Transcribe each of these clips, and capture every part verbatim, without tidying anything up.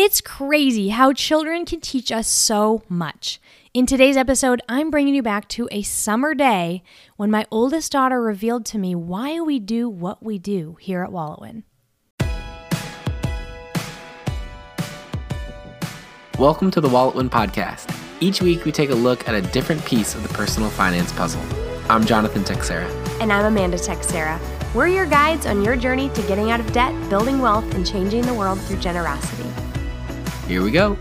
It's crazy how children can teach us so much. In today's episode, I'm bringing you back to a summer day when my oldest daughter revealed to me why we do what we do here at Wallowin. Welcome to the Wallowin Podcast. Each week we take a look at a different piece of the personal finance puzzle. I'm Jonathan Texera. And I'm Amanda Texera. We're your guides on your journey to getting out of debt, building wealth, and changing the world through generosity. Here we go.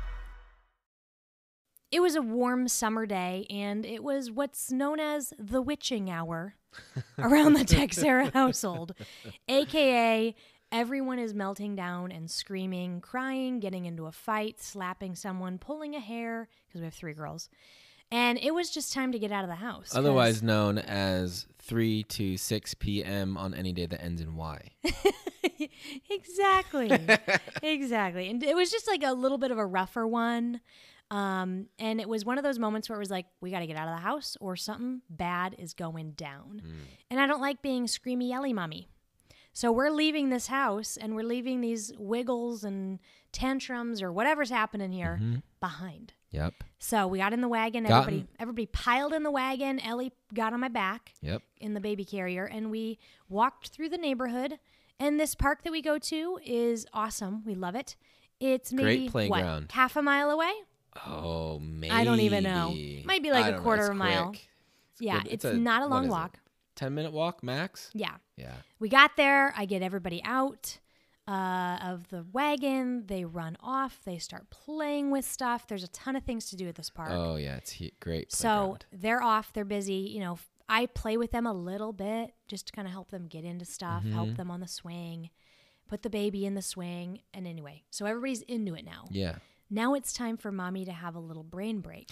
It was a warm summer day, and it was what's known as the witching hour around the Texera household, a k a everyone is melting down and screaming, crying, getting into a fight, slapping someone, pulling a hair, because we have three girls. And it was just time to get out of the house. Otherwise known as three to six p.m. on any day that ends in Y. Exactly. Exactly. And it was just like a little bit of a rougher one. Um, and it was one of those moments where it was like, we got to get out of the house or something bad is going down. Mm. And I don't like being screamy, yelly mommy. So we're leaving this house and we're leaving these wiggles and tantrums or whatever's happening here mm-hmm. behind. Yep. So we got in the wagon. Gotten. Everybody everybody piled in the wagon. Ellie got on my back yep. in the baby carrier. And we walked through the neighborhood. And this park that we go to is awesome. We love it. It's maybe, Great playground. What, half a mile away? Oh, maybe. I don't even know. Might be like a quarter of a mile. It's yeah, good. it's, it's a, not a long walk. ten-minute walk max? Yeah. Yeah. We got there. I get everybody out uh, of the wagon. They run off. They start playing with stuff. There's a ton of things to do at this park. Oh, yeah. It's he- great So playground. they're off. They're busy. You know, I play with them a little bit just to kind of help them get into stuff, mm-hmm. help them on the swing, put the baby in the swing. And anyway, so everybody's into it now. Yeah. Now it's time for mommy to have a little brain break.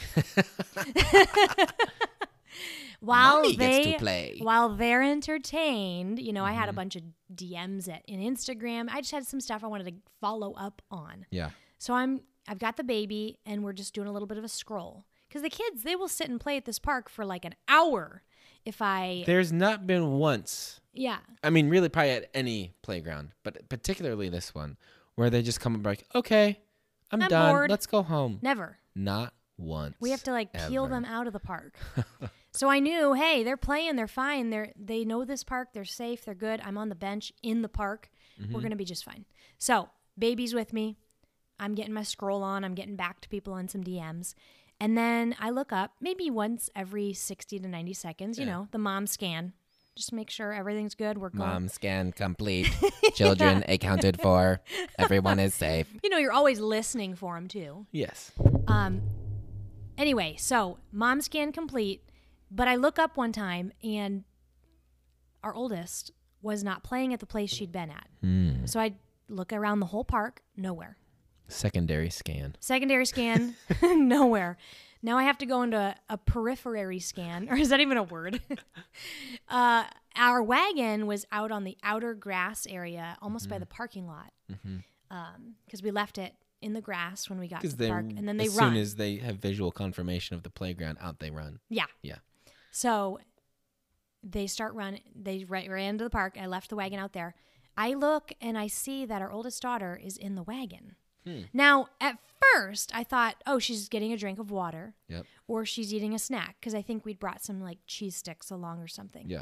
While Mommy they, gets to play. While they're entertained, you know, mm-hmm. I had a bunch of D Ms at, in Instagram. I just had some stuff I wanted to follow up on. Yeah. So I'm, I've got the baby, and we're just doing a little bit of a scroll. Because the kids, they will sit and play at this park for like an hour if I... There's not been once. Yeah. I mean, really probably at any playground, but particularly this one, where they just come and be like, okay, I'm, I'm done. bored. Let's go home. Never. Not once. We have to like ever. peel them out of the park. So I knew, hey, they're playing, they're fine. They're they know this park, they're safe, they're good. I'm on the bench in the park. Mm-hmm. We're gonna be just fine. So baby's with me. I'm getting my scroll on. I'm getting back to people on some D Ms. And then I look up maybe once every sixty to ninety seconds, you yeah. know, the mom scan. Just make sure everything's good. We're going. Mom scan complete. Children yeah. accounted for. Everyone is safe. You know, you're always listening for them too. Yes. Um. Anyway, so mom scan complete, but I look up one time and our oldest was not playing at the place she'd been at. Mm. So I look around the whole park, nowhere. Secondary scan. Secondary scan, nowhere. Now I have to go into a, a periphery scan, or is that even a word? uh, our wagon was out on the outer grass area, almost mm-hmm. by the parking lot, because mm-hmm. um, we left it in the grass when we got to the they, park, and then they as run. As soon as they have visual confirmation of the playground, out they run. Yeah. Yeah. So they start running. They ran, ran to the park. I left the wagon out there. I look, and I see that our oldest daughter is in the wagon. Hmm. Now, at first, I thought, oh, she's getting a drink of water. Yep. Or she's eating a snack, because I think we'd brought some, like, cheese sticks along or something. Yeah.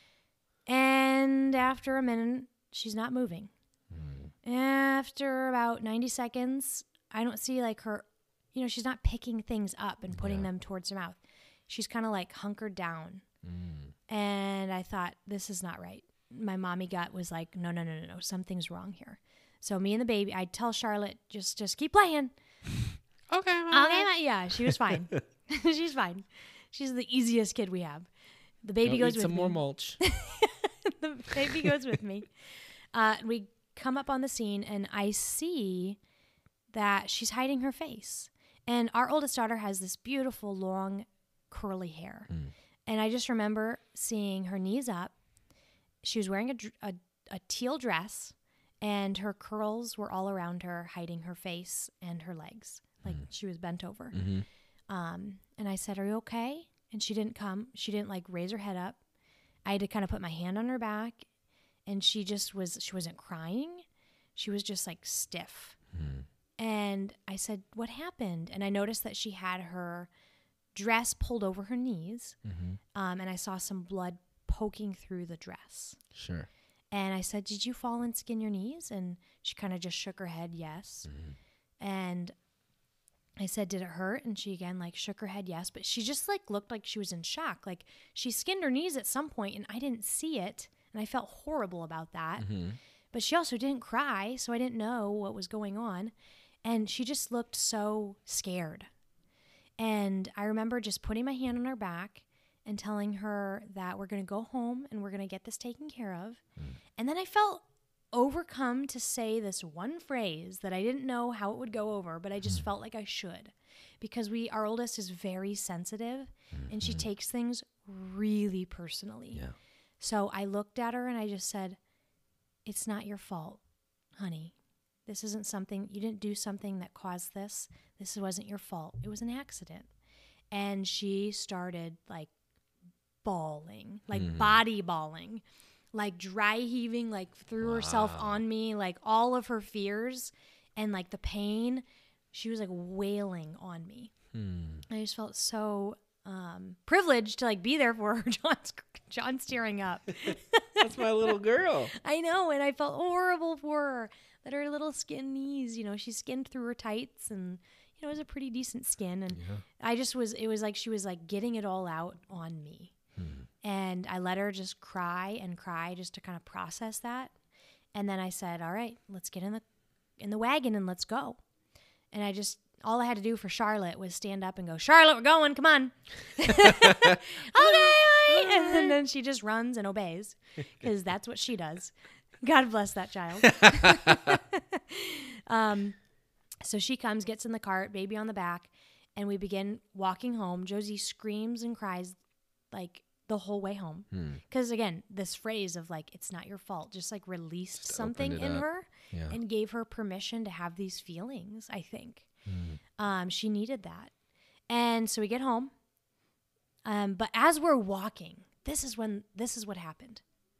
And after a minute, she's not moving. Hmm. After about ninety seconds, I don't see, like, her, you know, she's not picking things up and putting yeah. them towards her mouth. She's kind of, like, hunkered down. Mm. And I thought, this is not right. My mommy gut was like, no, no, no, no, no, something's wrong here. So me and the baby, I'd tell Charlotte, just just keep playing. Okay, Mama. Okay, ma- yeah, she was fine. She's fine. She's the easiest kid we have. The baby Don't goes eat with some me. more mulch. The baby goes with me. Uh, we come up on the scene, and I see that she's hiding her face. And our oldest daughter has this beautiful, long, curly hair. Mm. And I just remember seeing her knees up. She was wearing a, a, a teal dress. And her curls were all around her, hiding her face and her legs. Like mm. she was bent over. Mm-hmm. Um, and I said, are you okay? And she didn't come. She didn't like raise her head up. I had to kind of put my hand on her back. And she just was, she wasn't crying. She was just like stiff. Mm. And I said, what happened? And I noticed that she had her dress pulled over her knees. Mm-hmm. Um, and I saw some blood poking through the dress. Sure. And I said, did you fall and skin your knees? And she kind of just shook her head, yes. Mm-hmm. And I said, did it hurt? And she again, like, shook her head, yes. But she just, like, looked like she was in shock. Like, she skinned her knees at some point, and I didn't see it. And I felt horrible about that. Mm-hmm. But she also didn't cry, so I didn't know what was going on. And she just looked so scared. And I remember just putting my hand on her back and telling her that we're going to go home and we're going to get this taken care of. Mm. And then I felt overcome to say this one phrase that I didn't know how it would go over, but I just mm. felt like I should. Because we, our oldest is very sensitive, mm-hmm. and she takes things really personally. Yeah. So I looked at her and I just said, it's not your fault, honey. This isn't something, you didn't do something that caused this. This wasn't your fault. It was an accident. And she started like bawling, like mm. body bawling, like dry heaving, like threw wow. herself on me, like all of her fears and like the pain. She was like wailing on me. Mm. I just felt so um, privileged to like be there for her. John's, John's tearing up. That's my little girl. I know. And I felt horrible for her. That her little skin knees, you know, she skinned through her tights, and, you know, it was a pretty decent skin. And yeah. I just was, it was like she was like getting it all out on me. Hmm. And I let her just cry and cry just to kind of process that. And then I said, all right, let's get in the, in the wagon and let's go. And I just, all I had to do for Charlotte was stand up and go, Charlotte, we're going, come on. Okay. And, and then she just runs and obeys, because that's what she does. God bless that child. um, so she comes, gets in the cart, baby on the back, and we begin walking home. Josie screams and cries like the whole way home. Because hmm. again, this phrase of like, it's not your fault, just like released just something in up. her yeah. and gave her permission to have these feelings, I think. Hmm. Um, she needed that. And so we get home. Um, but as we're walking, this is when, this is what happened.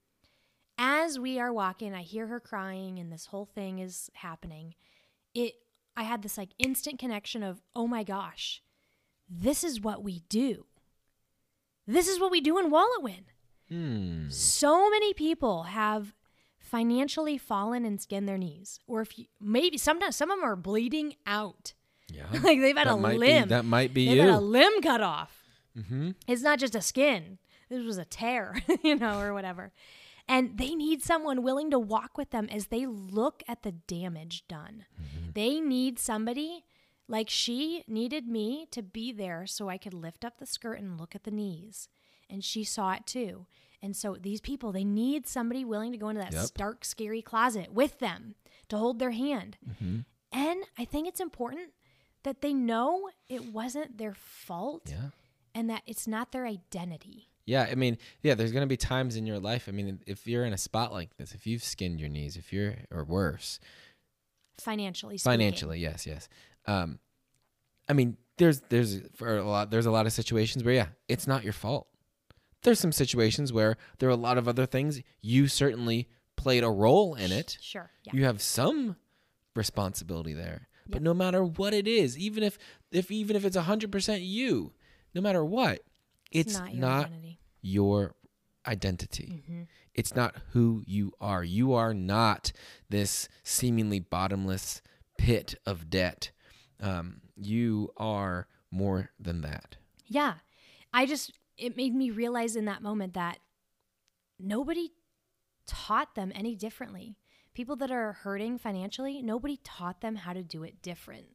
As we are walking, I hear her crying and this whole thing is happening. It, I had this like instant connection of, oh my gosh, this is what we do. This is what we do in Wallowin. Hmm. So many people have financially fallen and skinned their knees. Or if you, maybe sometimes some of them are bleeding out. Yeah. Like they've had that a limb. Be, that might be they've you. They've had a limb cut off. Mm-hmm. It's not just a skin. This was a tear, you know, or whatever. And they need someone willing to walk with them as they look at the damage done. Mm-hmm. They need somebody like she needed me to be there so I could lift up the skirt and look at the knees. And she saw it too. And so these people, they need somebody willing to go into that yep. dark, scary closet with them to hold their hand. Mm-hmm. And I think it's important that they know it wasn't their fault yeah. and that it's not their identity. Yeah, I mean, yeah, there's going to be times in your life, I mean, if you're in a spot like this, if you've skinned your knees, if you're, or worse. Financially speaking. Financially, yes, yes. Um, I mean, there's, there's, for a lot, there's a lot of situations where, yeah, it's not your fault. There's some situations where there are a lot of other things. You certainly played a role in it. Sure, yeah. You have some responsibility there. Yep. But no matter what it is, even if, if even if it's one hundred percent you, no matter what, It's, it's not, your, not identity. your identity. Mm-hmm. It's not who you are. You are not this seemingly bottomless pit of debt. Um, you are more than that. Yeah. I just, it made me realize in that moment that nobody taught them any differently. People that are hurting financially, nobody taught them how to do it different.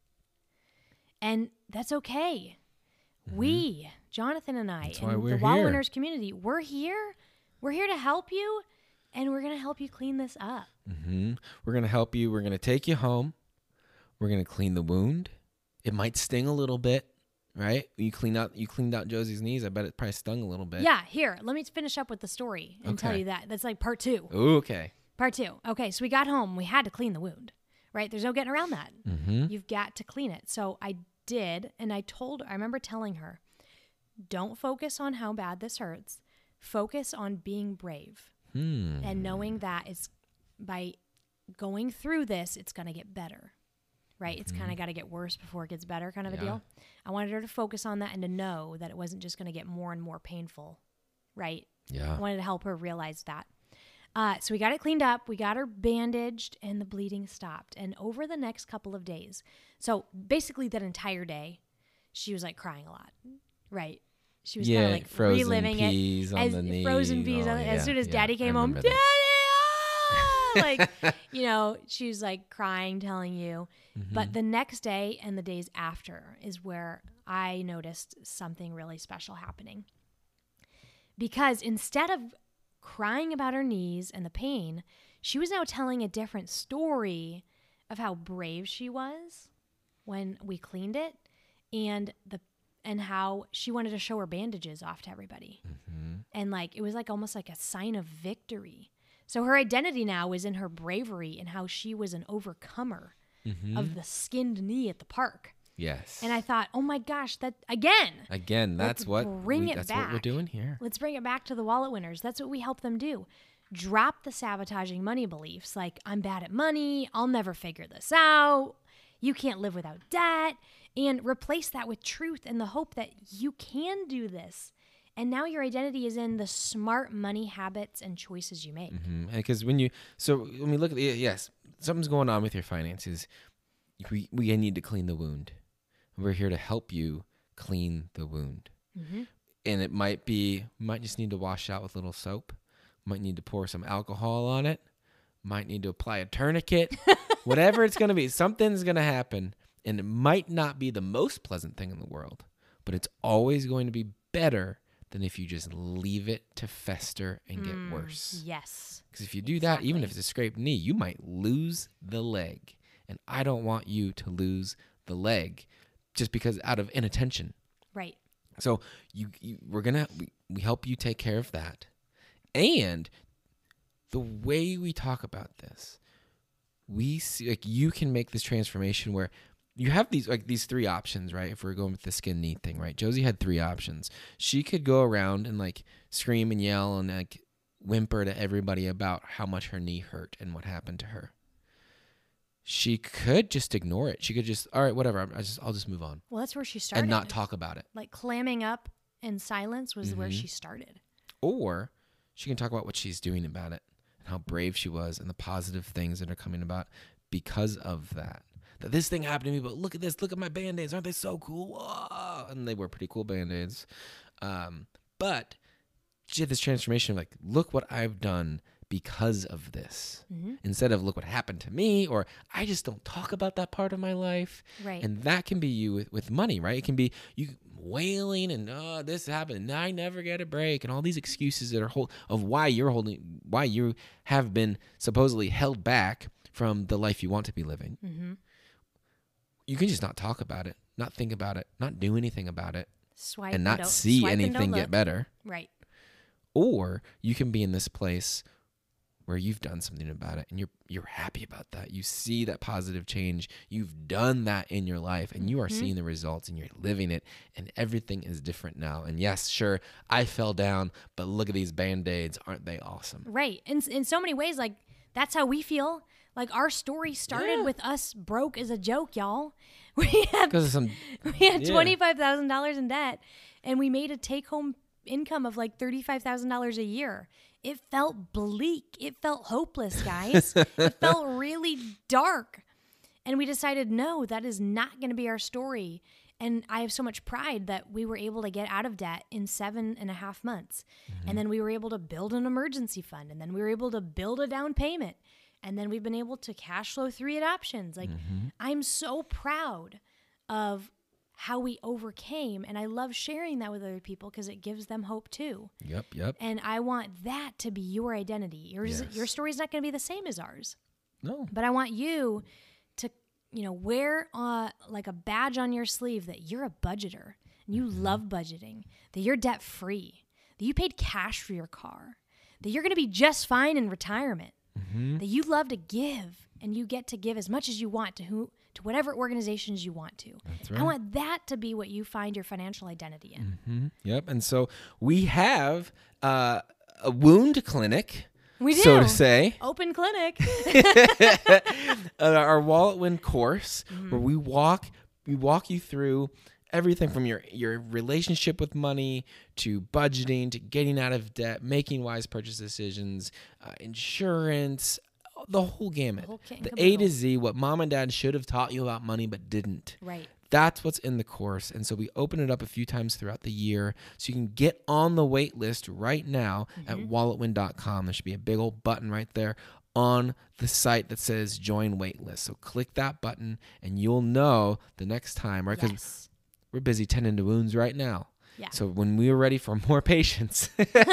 And that's okay. Mm-hmm. We, Jonathan and I, That's and why the we're Wallowwinners here. community, we're here. We're here to help you, and we're going to help you clean this up. Mm-hmm. We're going to help you. We're going to take you home. We're going to clean the wound. It might sting a little bit, right? You clean out. You cleaned out Josie's knees. I bet it probably stung a little bit. Yeah. Here, let me finish up with the story and okay. tell you that. That's like part two. Ooh, okay. Part two. Okay, so we got home. We had to clean the wound, right? There's no getting around that. Mm-hmm. You've got to clean it. So I did, and I told, I remember telling her, don't focus on how bad this hurts. Focus on being brave hmm. and knowing that it's by going through this, it's going to get better. right? Mm-hmm. It's kind of got to get worse before it gets better kind of Yeah. a deal. I wanted her to focus on that and to know that it wasn't just going to get more and more painful, right? Yeah. I wanted to help her realize that. Uh, so we got it cleaned up, we got her bandaged, and the bleeding stopped. And over the next couple of days, so basically that entire day, she was like crying a lot, right? She was yeah, kind of like frozen reliving peas it. on As the knee. frozen peas. Oh, on, yeah, as soon as yeah, Daddy I came home, remember Daddy, this. ah! like, you know, she was like crying, telling you. Mm-hmm. But the next day and the days after is where I noticed something really special happening. Because instead of crying about her knees and the pain, she was now telling a different story of how brave she was when we cleaned it, and the and how she wanted to show her bandages off to everybody. Mm-hmm. And like it was like almost like a sign of victory. So her identity now was in her bravery and how she was an overcomer Mm-hmm. of the skinned knee at the park. Yes. And I thought, oh my gosh, that again. Again, that's let's what bring we, it that's back. what we're doing here. Let's bring it back to the wallet winners. That's what we help them do. Drop the sabotaging money beliefs like I'm bad at money, I'll never figure this out, you can't live without debt, and replace that with truth and the hope that you can do this. And now your identity is in the smart money habits and choices you make. Mm-hmm. Because when you, so when we look at the, yes, something's going on with your finances. We we need to clean the wound. We're here to help you clean the wound. Mm-hmm. And it might be, might just need to wash out with a little soap. Might need to pour some alcohol on it. Might need to apply a tourniquet. Whatever it's going to be, something's going to happen. And it might not be the most pleasant thing in the world, but it's always going to be better than if you just leave it to fester and get Mm, worse. Yes. Because if you do that, even Exactly. if it's a scraped knee, you might lose the leg. And I don't want you to lose the leg just because out of inattention. Right. So you, you we're gonna we, we help you take care of that. And the way we talk about this, we see like you can make this transformation where you have these like these three options, right? If we're going with the skin knee thing, right? Josie had three options. She could go around and like scream and yell and like whimper to everybody about how much her knee hurt and what happened to her. She could just ignore it. She could just, all right, whatever. I just, I'll just move on Well, that's where she started. and not talk about it. Like clamming up in silence was where Mhm. she started. Or she can talk about what she's doing about it and how brave she was and the positive things that are coming about because of that. That this thing happened to me, but look at this. Look at my Band-Aids. Aren't they so cool? Whoa. And they were pretty cool Band-Aids. Um, but she had this transformation of like, look what I've done because of this. Mm-hmm. Instead of look what happened to me, or I just don't talk about that part of my life. Right. And that can be you with, with money, right? It can be you wailing and oh, this happened and I never get a break and all these excuses that are hold, of why you're holding, why you have been supposedly held back from the life you want to be living. Mm-hmm. You can just not talk about it, not think about it, not do anything about it, Swipe and not don't- see swipe and don't anything get look. better. Right. Or you can be in this place where you've done something about it and you're you're happy about that. You see that positive change. You've done that in your life and you are Mhm. seeing the results and you're living it and everything is different now. And yes, sure, I fell down, but look at these Band-Aids. Aren't they awesome? Right. In in so many ways, like that's how we feel. Like our story started Yeah. with us broke as a joke, y'all. We had Because of some we had yeah. twenty five thousand dollars in debt, and we made a take home income of like thirty five thousand dollars a year. It felt bleak. It felt hopeless, guys. It felt really dark, and we decided no, that is not going to be our story. And I have so much pride that we were able to get out of debt in seven and a half months. Mm-hmm. And then we were able to build an emergency fund. And then we were able to build a down payment. And then we've been able to cash flow three adoptions. Like, Mm-hmm. I'm so proud of how we overcame. And I love sharing that with other people because it gives them hope too. Yep, yep. And I want that to be your identity. Yours, Yes. Your story is not going to be the same as ours. No. But I want you to, you know, wear uh, like a badge on your sleeve that you're a budgeter and you Mm-hmm. love budgeting, that you're debt free, that you paid cash for your car, that you're going to be just fine in retirement, Mm-hmm. that you love to give and you get to give as much as you want to who to whatever organizations you want to. That's I right. want that to be what you find your financial identity in. Mm-hmm. Yep. And so we have uh, a wound clinic We do. So to say. Open clinic. Our Wallet Win course, mm-hmm. where we walk, we walk you through everything from your, your relationship with money to budgeting to getting out of debt, making wise purchase decisions, uh, insurance, the whole gamut. The, whole the A to Z, what mom and dad should have taught you about money but didn't. Right. That's what's in the course. And so we open it up a few times throughout the year so you can get on the wait list right now mm-hmm. at wallet win dot com. There should be a big old button right there on the site that says join waitlist. So click that button and you'll know the next time, right? Because yes. we're busy tending to wounds right now. Yeah. So when we are ready for more patients,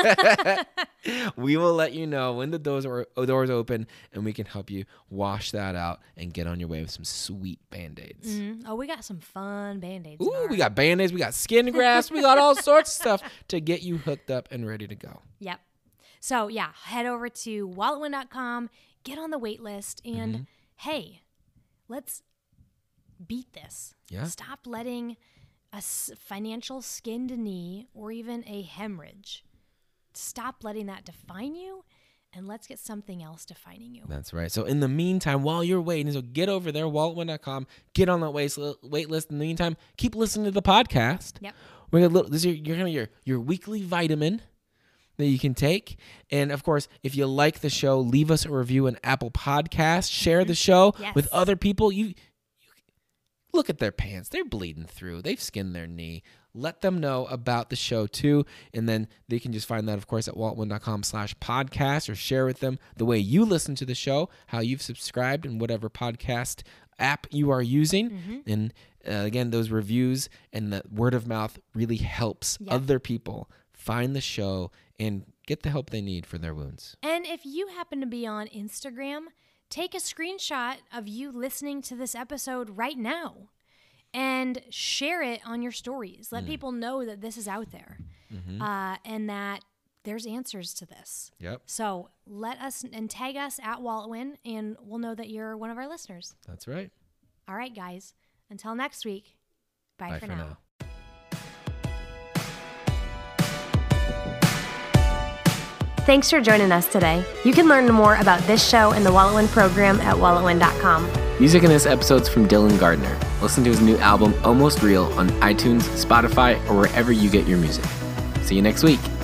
we will let you know when the doors are doors open and we can help you wash that out and get on your way with some sweet Band-Aids. Mm-hmm. Oh, we got some fun Band-Aids. Ooh, we got Band-Aids, we got skin grafts, we got all sorts of stuff to get you hooked up and ready to go. Yep. So yeah, head over to wallet win dot com, get on the wait list, and mm-hmm. hey, let's beat this. Yeah. Stop letting a financial skinned knee or even a hemorrhage. Stop letting that define you, and let's get something else defining you. That's right. So in the meantime, while you're waiting, so get over there, wallet win dot com, get on that wait list. In the meantime, keep listening to the podcast. Yep. We're gonna look, this is your, your, your, your weekly vitamin that you can take. And of course, if you like the show, leave us a review on Apple Podcasts. Share mm-hmm. the show yes. with other people. You Look at their pants. They're bleeding through. They've skinned their knee. Let them know about the show too. And then they can just find that, of course, at wallet win dot com slash podcast or share with them the way you listen to the show, how you've subscribed in whatever podcast app you are using. Mm-hmm. And uh, again, those reviews and the word of mouth really helps yep. other people find the show and get the help they need for their wounds. And if you happen to be on Instagram, take a screenshot of you listening to this episode right now and share it on your stories. Let mm. people know that this is out there mm-hmm. uh, and that there's answers to this. Yep. So let us and tag us at WalletWin, and we'll know that you're one of our listeners. That's right. All right, guys. Until next week, bye, bye for, for now. now. Thanks for joining us today. You can learn more about this show and the Wallet Win program at wallet win dot com. Music in this episode's from Dylan Gardner. Listen to his new album, Almost Real, on iTunes, Spotify, or wherever you get your music. See you next week.